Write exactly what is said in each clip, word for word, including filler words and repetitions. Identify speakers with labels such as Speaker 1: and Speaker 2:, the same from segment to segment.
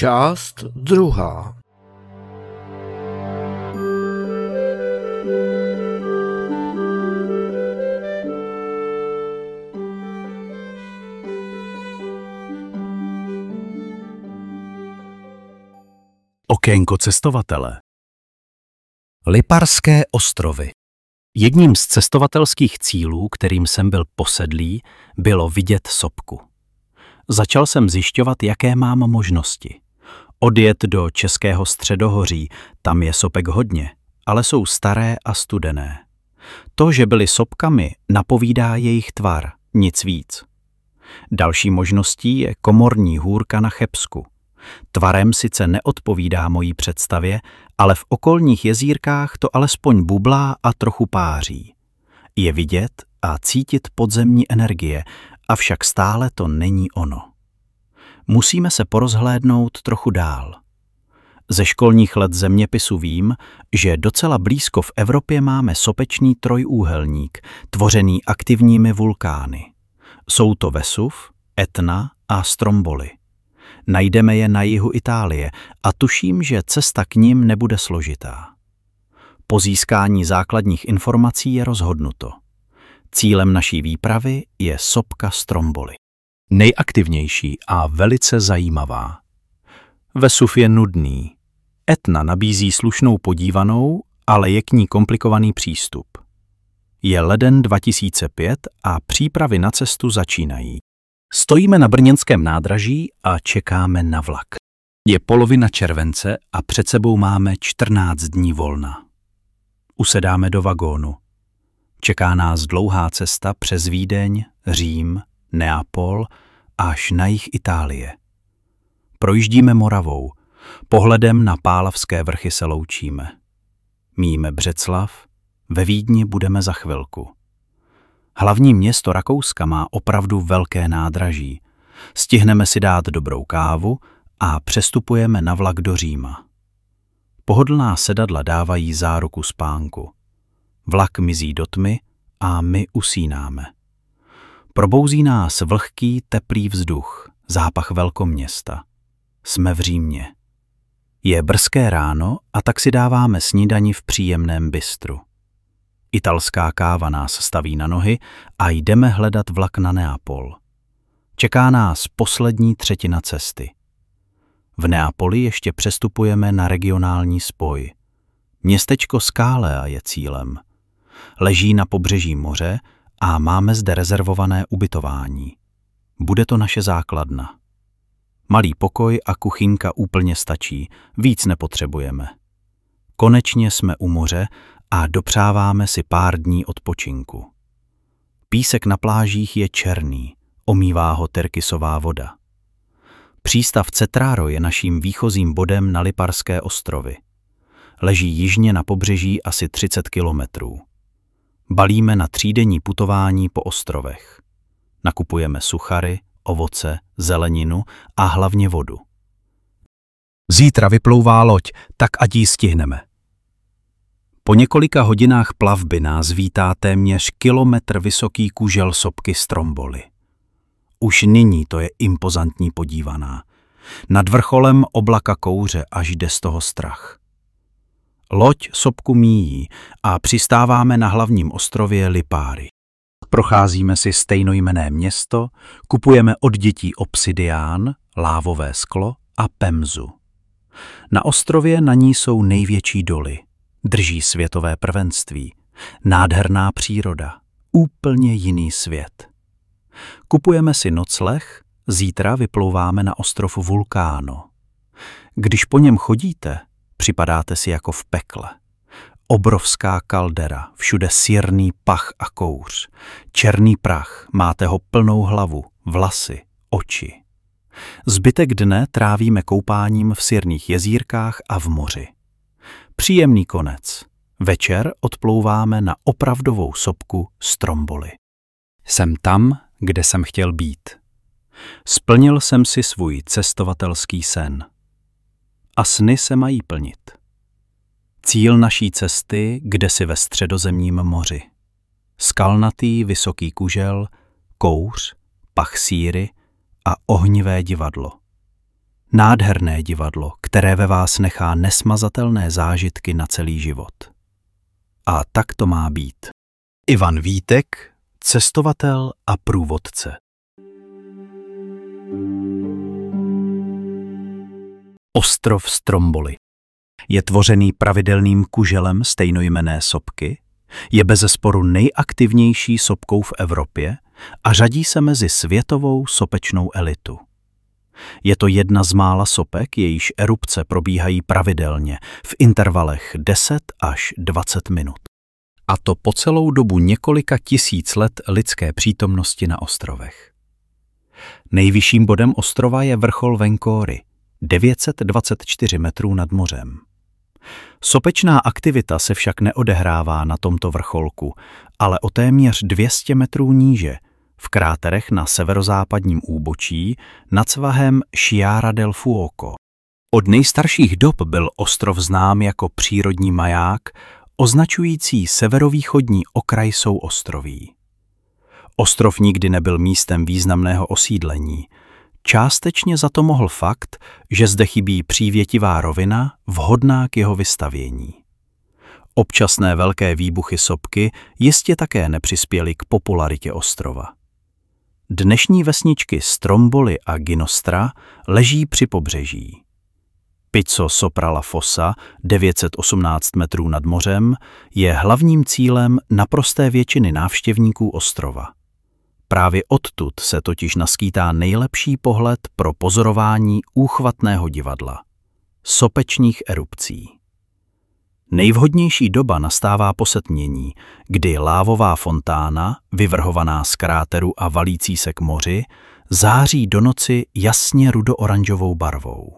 Speaker 1: Část druhá.
Speaker 2: Okénko cestovatele. Liparské ostrovy. Jedním z cestovatelských cílů, kterým jsem byl posedlý, bylo vidět sopku. Začal jsem zjišťovat, jaké mám možnosti. Odjet do Českého středohoří, tam je sopek hodně, ale jsou staré a studené. To, že byly sopkami, napovídá jejich tvar, nic víc. Další možností je komorní hůrka na Chebsku. Tvarem sice neodpovídá mojí představě, ale v okolních jezírkách to alespoň bublá a trochu páří. Je vidět a cítit podzemní energie, avšak stále to není ono. Musíme se porozhlédnout trochu dál. Ze školních let zeměpisu vím, že docela blízko v Evropě máme sopečný trojúhelník, tvořený aktivními vulkány. Jsou to Vesuv, Etna a Stromboli. Najdeme je na jihu Itálie a tuším, že cesta k nim nebude složitá. Po získání základních informací je rozhodnuto. Cílem naší výpravy je sopka Stromboli. Nejaktivnější a velice zajímavá. Vesuv je nudný. Etna nabízí slušnou podívanou, ale je k ní komplikovaný přístup. Je leden dva tisíce pět a přípravy na cestu začínají. Stojíme na brněnském nádraží a čekáme na vlak. Je polovina července a před sebou máme čtrnáct dní volna. Usedáme do vagónu. Čeká nás dlouhá cesta přes Vídeň, Řím, Neapol až na jih Itálie. Projíždíme Moravou, pohledem na Pálavské vrchy se loučíme. Míjíme Břeclav, ve Vídni budeme za chvilku. Hlavní město Rakouska má opravdu velké nádraží. Stihneme si dát dobrou kávu a přestupujeme na vlak do Říma. Pohodlná sedadla dávají záruku spánku. Vlak mizí do tmy a my usínáme. Probouzí nás vlhký, teplý vzduch, zápach velkoměsta. Jsme v Římě. Je brzké ráno a tak si dáváme snídani v příjemném bistru. Italská káva nás staví na nohy a jdeme hledat vlak na Neapol. Čeká nás poslední třetina cesty. V Neapoli ještě přestupujeme na regionální spoj. Městečko Scalea je cílem. Leží na pobřeží moře a máme zde rezervované ubytování. Bude to naše základna. Malý pokoj a kuchyňka úplně stačí, víc nepotřebujeme. Konečně jsme u moře a dopřáváme si pár dní odpočinku. Písek na plážích je černý, omývá ho tyrkysová voda. Přístav Cetraro je naším výchozím bodem na Liparské ostrovy. Leží jižně na pobřeží asi třicet kilometrů. Balíme na třídenní putování po ostrovech. Nakupujeme suchary, ovoce, zeleninu a hlavně vodu. Zítra vyplouvá loď, tak ať ji stihneme. Po několika hodinách plavby nás vítá téměř kilometr vysoký kužel sopky Stromboli. Už nyní to je impozantní podívaná. Nad vrcholem oblaka kouře, až jde z toho strach. Loď sopku míjí a přistáváme na hlavním ostrově Lipari. Procházíme si stejnojmenné město, kupujeme od dětí obsidián, lávové sklo a pemzu. Na ostrově na ní jsou největší doly. Drží světové prvenství. Nádherná příroda. Úplně jiný svět. Kupujeme si nocleh, zítra vyplouváme na ostrov Vulcano. Když po něm chodíte, připadáte si jako v pekle. Obrovská kaldera, všude sírný pach a kouř. Černý prach, máte ho plnou hlavu, vlasy, oči. Zbytek dne trávíme koupáním v sírných jezírkách a v moři. Příjemný konec. Večer odplouváme na opravdovou sopku Stromboli. Jsem tam, kde jsem chtěl být. Splnil jsem si svůj cestovatelský sen. A sny se mají plnit. Cíl naší cesty kdesi ve Středozemním moři. Skalnatý vysoký kužel, kouř, pach síry a ohnivé divadlo. Nádherné divadlo, které ve vás nechá nesmazatelné zážitky na celý život. A tak to má být. Ivan Vítek, cestovatel a průvodce. Ostrov Stromboli je tvořený pravidelným kuželem stejnojmenné sopky, je bezesporu nejaktivnější sopkou v Evropě a řadí se mezi světovou sopečnou elitu. Je to jedna z mála sopek, jejíž erupce probíhají pravidelně v intervalech deset až dvacet minut. A to po celou dobu několika tisíc let lidské přítomnosti na ostrovech. Nejvyšším bodem ostrova je vrchol Venkóry, devět set dvacet čtyři metrů nad mořem. Sopečná aktivita se však neodehrává na tomto vrcholku, ale o téměř dvě stě metrů níže, v kráterech na severozápadním úbočí nad svahem Sciara del Fuoco. Od nejstarších dob byl ostrov znám jako přírodní maják, označující severovýchodní okraj souostroví. Ostrov nikdy nebyl místem významného osídlení. Částečně za to mohl fakt, že zde chybí přívětivá rovina, vhodná k jeho vystavění. Občasné velké výbuchy sopky jistě také nepřispěly k popularitě ostrova. Dnešní vesničky Stromboli a Ginostra leží při pobřeží. Pizzo Sopra la Fossa, devět set osmnáct metrů nad mořem, je hlavním cílem naprosté většiny návštěvníků ostrova. Právě odtud se totiž naskýtá nejlepší pohled pro pozorování úchvatného divadla – sopečních erupcí. Nejvhodnější doba nastává po setmění, kdy lávová fontána, vyvrhovaná z kráteru a valící se k moři, září do noci jasně rudooranžovou barvou.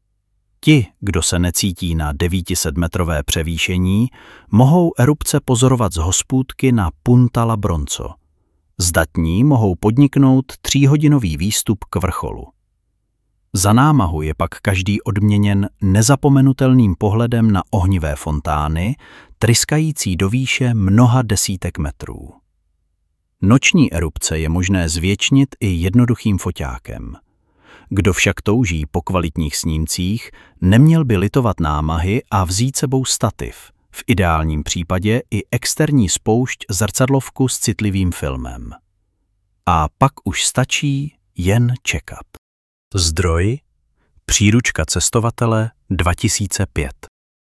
Speaker 2: Ti, kdo se necítí na devětisetmetrové převýšení, mohou erupce pozorovat z hospůdky na Punta Labronco. Zdatní mohou podniknout tříhodinový výstup k vrcholu. Za námahu je pak každý odměněn nezapomenutelným pohledem na ohnivé fontány, tryskající do výše mnoha desítek metrů. Noční erupce je možné zvětšnit i jednoduchým foťákem. Kdo však touží po kvalitních snímcích, neměl by litovat námahy a vzít sebou stativ, v ideálním případě i externí spoušť zrcadlovku s citlivým filmem. A pak už stačí jen čekat. Zdroj Příručka cestovatele dva tisíce pět.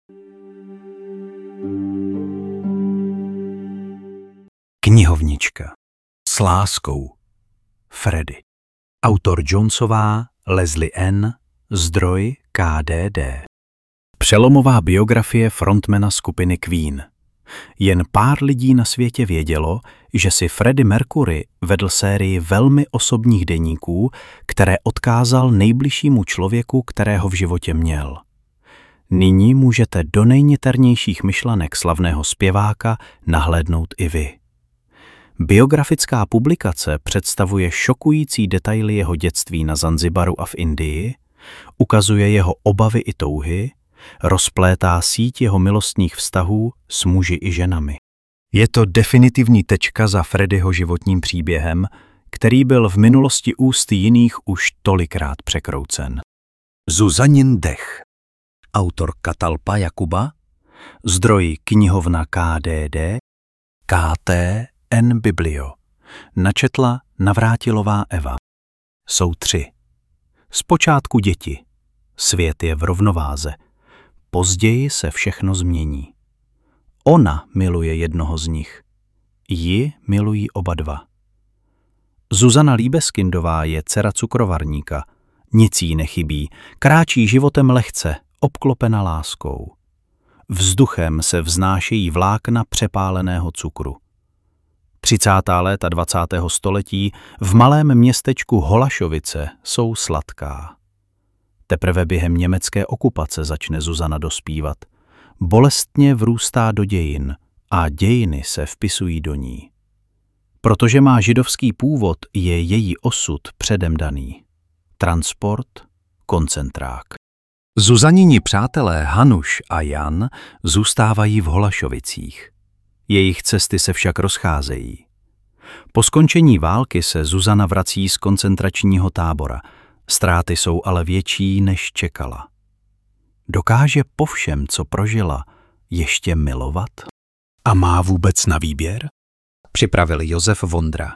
Speaker 2: Knihovnička S láskou Freddy. Autor Jonesová, Leslie N. Zdroj K D D. Přelomová biografie frontmana skupiny Queen. Jen pár lidí na světě vědělo, že si Freddie Mercury vedl sérii velmi osobních deníků, které odkázal nejbližšímu člověku, kterého v životě měl. Nyní můžete do nejniternějších myšlenek slavného zpěváka nahlédnout i vy. Biografická publikace představuje šokující detaily jeho dětství na Zanzibaru a v Indii, ukazuje jeho obavy i touhy, rozplétá síť jeho milostných vztahů s muži i ženami. Je to definitivní tečka za Freddyho životním příběhem, který byl v minulosti ústy jiných už tolikrát překroucen. Zuzanin dech. Autor Katalpa Jakuba. Zdroj knihovna K D D. K T N Biblio. Načetla Navrátilová Eva. Jsou tři. Zpočátku děti. Svět je v rovnováze. Později se všechno změní. Ona miluje jednoho z nich. Ji milují oba dva. Zuzana Líbeskindová je dcera cukrovarníka. Nic jí nechybí. Kráčí životem lehce, obklopena láskou. Vzduchem se vznášejí vlákna přepáleného cukru. třicátá léta dvacátého století v malém městečku Holašovice jsou sladká. Teprve během německé okupace začne Zuzana dospívat. Bolestně vrůstá do dějin a dějiny se vpisují do ní. Protože má židovský původ, je její osud předem daný. Transport, koncentrák. Zuzanini přátelé Hanuš a Jan zůstávají v Holašovicích. Jejich cesty se však rozcházejí. Po skončení války se Zuzana vrací z koncentračního tábora. Ztráty jsou ale větší, než čekala. Dokáže po všem, co prožila, ještě milovat? A má vůbec na výběr? Připravil Josef Vondra.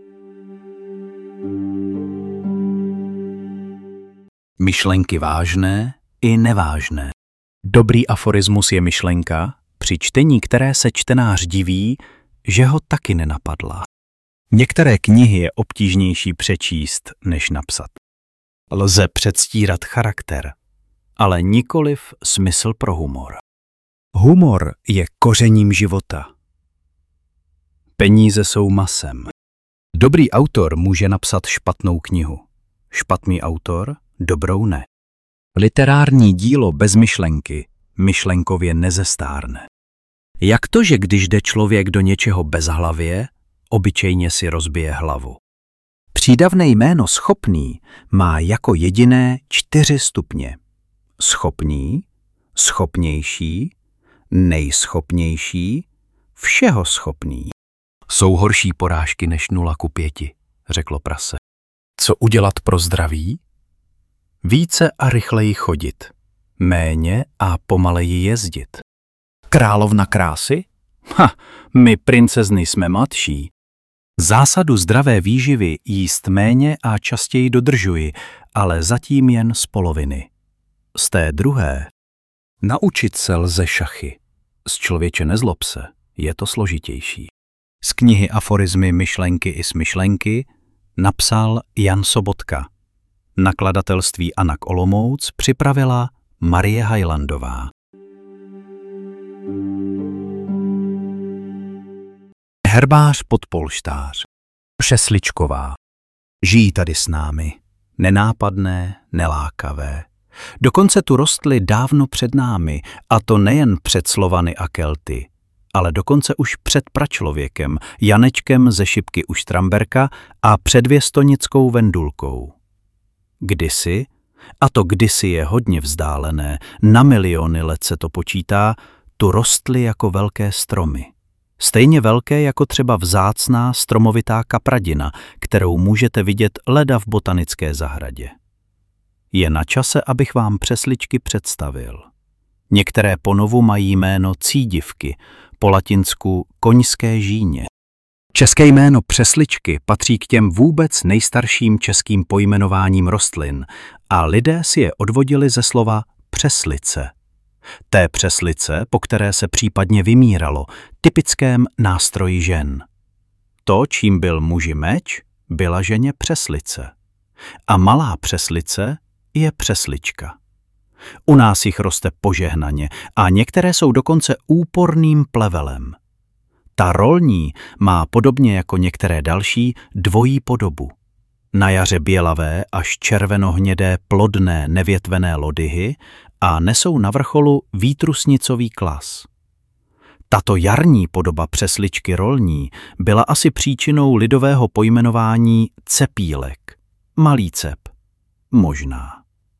Speaker 2: Myšlenky vážné i nevážné. Dobrý aforismus je myšlenka, při čtení které se čtenář diví, že ho taky nenapadla. Některé knihy je obtížnější přečíst, než napsat. Lze předstírat charakter, ale nikoliv smysl pro humor. Humor je kořením života. Peníze jsou masem. Dobrý autor může napsat špatnou knihu. Špatný autor dobrou ne. Literární dílo bez myšlenky myšlenkově nezestárne. Jak to, že když jde člověk do něčeho bezhlavě, obyčejně si rozbije hlavu? Přídavné jméno schopný má jako jediné čtyři stupně. Schopný, schopnější, nejschopnější, všeho schopný. Jsou horší porážky než nula ku pěti, řeklo prase. Co udělat pro zdraví? Více a rychleji chodit, méně a pomaleji jezdit. Královna krásy? Ha, my princezny jsme mladší. Zásadu zdravé výživy jíst méně a častěji dodržuji, ale zatím jen z poloviny. Z té druhé. Naučit se lze šachy. Z člověče nezlob se, je to složitější. Z knihy Aforizmy, myšlenky i smyšlenky napsal Jan Sobotka. Nakladatelství Anak Olomouc připravila Marie Hajlandová. Herbář podpolštář. Přesličková. Žijí tady s námi. Nenápadné, nelákavé. Dokonce tu rostly dávno před námi, a to nejen před Slovany a Kelty, ale dokonce už před pračlověkem, Janečkem ze šipky u Štramberka a předvěstonickou Vendulkou. Kdysi, a to kdysi je hodně vzdálené, na miliony let se to počítá, tu rostly jako velké stromy. Stejně velké jako třeba vzácná stromovitá kapradina, kterou můžete vidět leda v botanické zahradě. Je na čase, abych vám přesličky představil. Některé ponovu mají jméno cídivky, po latinsku koňské žíně. České jméno přesličky patří k těm vůbec nejstarším českým pojmenováním rostlin a lidé si je odvodili ze slova přeslice. Té přeslice, po které se případně vymíralo, typickém nástroji žen. To, čím byl muži meč, byla ženě přeslice. A malá přeslice je přeslička. U nás jich roste požehnaně a některé jsou dokonce úporným plevelem. Ta rolní má podobně jako některé další dvojí podobu. Na jaře bělavé až červenohnědé plodné nevětvené lodyhy a nesou na vrcholu výtrusnicový klas. Tato jarní podoba přesličky rolní byla asi příčinou lidového pojmenování cepílek, malý cep, možná.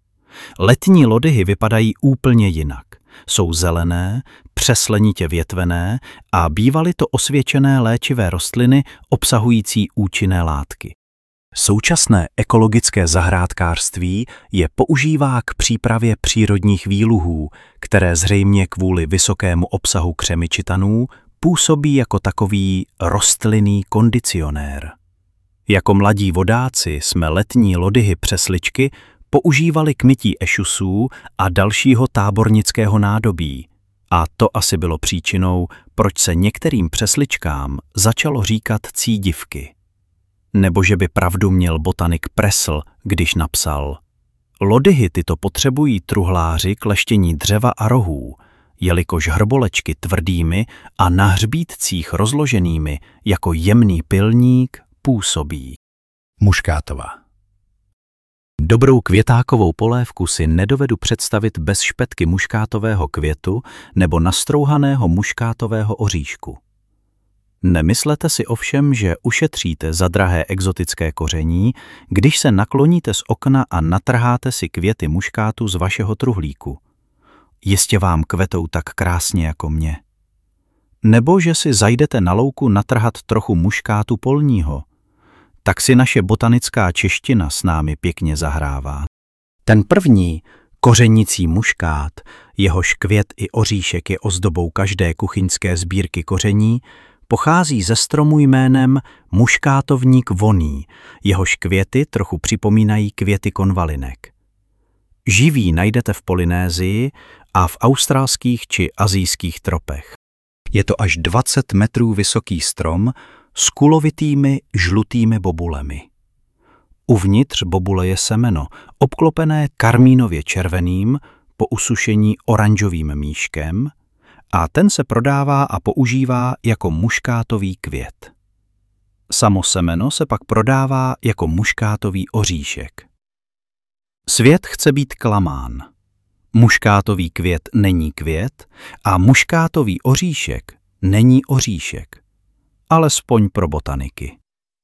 Speaker 2: Letní lodyhy vypadají úplně jinak. Jsou zelené, přeslenitě větvené a bývaly to osvědčené léčivé rostliny obsahující účinné látky. Současné ekologické zahrádkářství je používá k přípravě přírodních výluhů, které zřejmě kvůli vysokému obsahu křemičitanů působí jako takový rostlinný kondicionér. Jako mladí vodáci jsme letní lodyhy přesličky používali k mytí ešusů a dalšího tábornického nádobí. A to asi bylo příčinou, proč se některým přesličkám začalo říkat cídivky. Nebo že by pravdu měl botanik Pressl, když napsal: lodyhy tyto potřebují truhláři k leštění dřeva a rohů, jelikož hrbolečky tvrdými a na hřbítcích rozloženými jako jemný pilník působí. Muškátová. Dobrou květákovou polévku si nedovedu představit bez špetky muškátového květu nebo nastrouhaného muškátového oříšku. Nemyslete si ovšem, že ušetříte za drahé exotické koření, když se nakloníte z okna a natrháte si květy muškátu z vašeho truhlíku. Jistě vám kvetou tak krásně jako mě. Nebo že si zajdete na louku natrhat trochu muškátu polního. tak si naše botanická čeština s námi pěkně zahrává. Ten první, kořenicí muškát, jehož květ i oříšek je ozdobou každé kuchyňské sbírky koření, pochází ze stromu jménem muškátovník vonný, jehož květy trochu připomínají květy konvalinek. Živý najdete v Polynésii a v australských či asijských tropech. Je to až dvacet metrů vysoký strom s kulovitými žlutými bobulemi. Uvnitř bobule je semeno, obklopené karmínově červeným, po usušení oranžovým míškem, a ten se prodává a používá jako muškátový květ. Samo semeno se pak prodává jako muškátový oříšek. Svět chce být klamán. Muškátový květ není květ a muškátový oříšek není oříšek. Alespoň pro botaniky.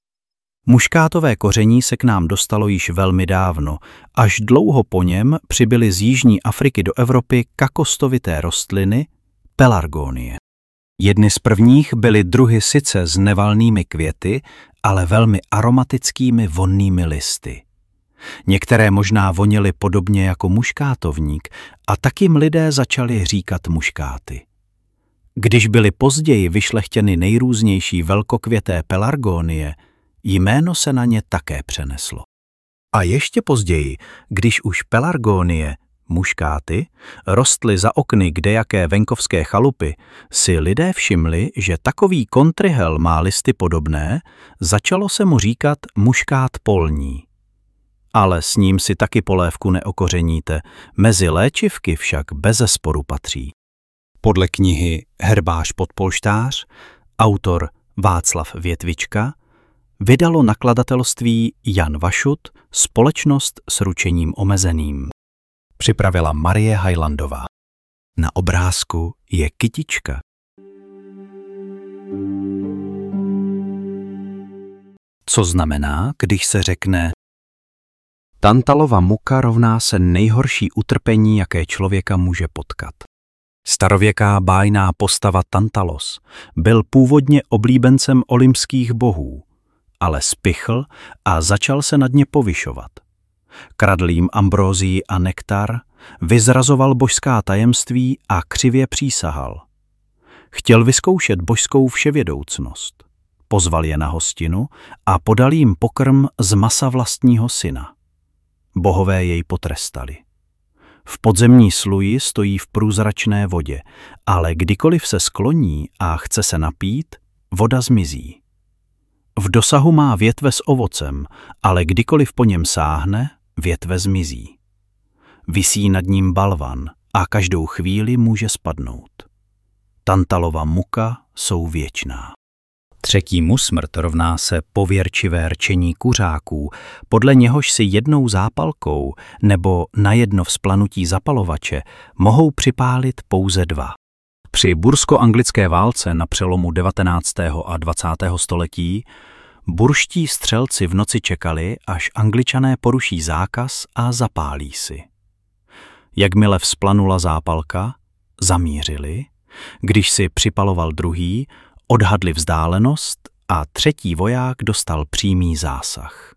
Speaker 2: Muškátové koření se k nám dostalo již velmi dávno, až dlouho po něm přibyly z jižní Afriky do Evropy kakostovité rostliny, pelargonie. Jedny z prvních byly druhy sice s nevalnými květy, ale velmi aromatickými vonnými listy. Některé možná voněly podobně jako muškátovník a tak jim lidé začali říkat muškáty. Když byly později vyšlechtěny nejrůznější velkokvěté pelargonie, jméno se na ně také přeneslo. A ještě později, když už pelargonie, muškáty, rostly za okny kdejaké venkovské chalupy, si lidé všimli, že takový kontryhel má listy podobné, začalo se mu říkat muškát polní. Ale s ním si taky polévku neokořeníte, mezi léčivky však bezesporu patří. Podle knihy Herbář podpolštář, autor Václav Větvička, vydalo nakladatelství Jan Vašut, společnost s ručením omezeným. Připravila Marie Hajlandová. Na obrázku je kytička. Co znamená, když se řekne Tantalova muka rovná se nejhorší utrpení, jaké člověka může potkat. Starověká bájná postava Tantalos byl původně oblíbencem olympských bohů, ale spichl a začal se nad ně povyšovat. Kradl jim ambrózii a nektar, vyzrazoval božská tajemství a křivě přísahal. Chtěl vyzkoušet božskou vševědoucnost. Pozval je na hostinu a podal jim pokrm z masa vlastního syna. Bohové jej potrestali. V podzemní sluji stojí v průzračné vodě, ale kdykoliv se skloní a chce se napít, voda zmizí. V dosahu má větve s ovocem, ale kdykoliv po něm sáhne, větve zmizí. Visí nad ním balvan a každou chvíli může spadnout. Tantalova muka jsou věčná. Třetímu smrt rovná se pověrčivé rčení kuřáků, podle něhož si jednou zápalkou nebo na jedno vzplanutí zapalovače mohou připálit pouze dva. Při bursko-anglické válce na přelomu devatenáctého a dvacátého století burští střelci v noci čekali, až Angličané poruší zákaz a zapálí si. Jakmile vzplanula zápalka, zamířili, když si připaloval druhý, odhadli vzdálenost a třetí voják dostal přímý zásah.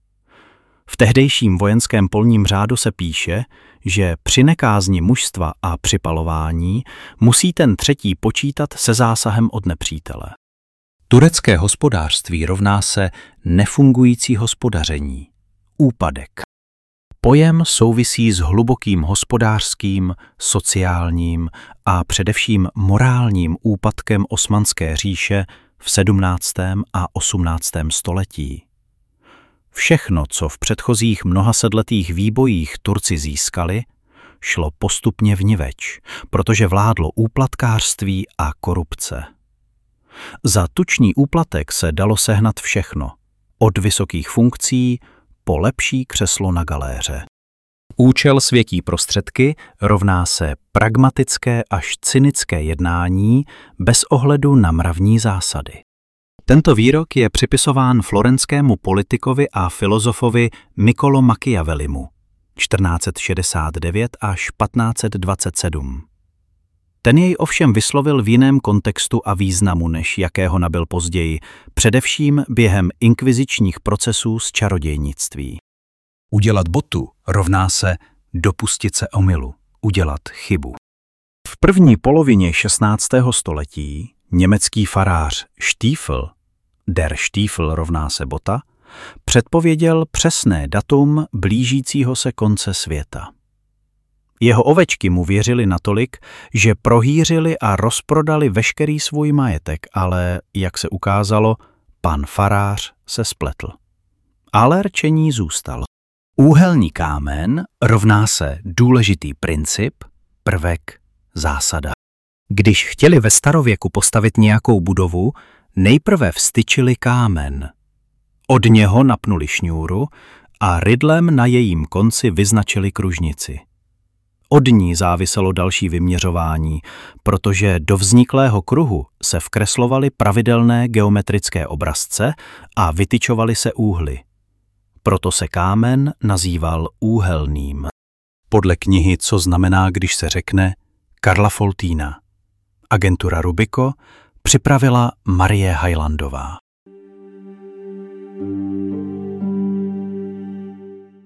Speaker 2: V tehdejším vojenském polním řádu se píše, že při nekázni mužstva a připalování musí ten třetí počítat se zásahem od nepřítele. Turecké hospodářství rovná se nefungující hospodaření, úpadek. Pojem souvisí s hlubokým hospodářským, sociálním a především morálním úpadkem Osmanské říše v sedmnáctém a osmnáctém století. Všechno, co v předchozích mnohasetletých výbojích Turci získali, šlo postupně vniveč, protože vládlo úplatkářství a korupce. Za tučný úplatek se dalo sehnat všechno, od vysokých funkcí po lepší křeslo na galéře. Účel světí prostředky rovná se pragmatické až cynické jednání bez ohledu na mravní zásady. Tento výrok je připisován florenskému politikovi a filozofovi Niccolo Machiavellimu čtrnáct set šedesát devět až patnáct set dvacet sedm. Ten jej ovšem vyslovil v jiném kontextu a významu, než jakého nabyl později, především během inkvizičních procesů s čarodějnictví. Udělat botu rovná se dopustit se omylu, udělat chybu. V první polovině šestnáctého století německý farář Stiefel, der Stiefel rovná se bota, předpověděl přesné datum blížícího se konce světa. Jeho ovečky mu věřili natolik, že prohýřili a rozprodali veškerý svůj majetek, ale, jak se ukázalo, pan farář se spletl. Ale rčení zůstalo. Úhelný kámen rovná se důležitý princip, prvek, zásada. Když chtěli ve starověku postavit nějakou budovu, nejprve vstyčili kámen. Od něho napnuli šňůru a rydlem na jejím konci vyznačili kružnici. Od ní záviselo další vyměřování, protože do vzniklého kruhu se vkreslovaly pravidelné geometrické obrazce a vytyčovaly se úhly. Proto se kámen nazýval úhelným. Podle knihy Co znamená, když se řekne, Karla Foltýna. Agentura Rubico připravila Marie Hajlandová.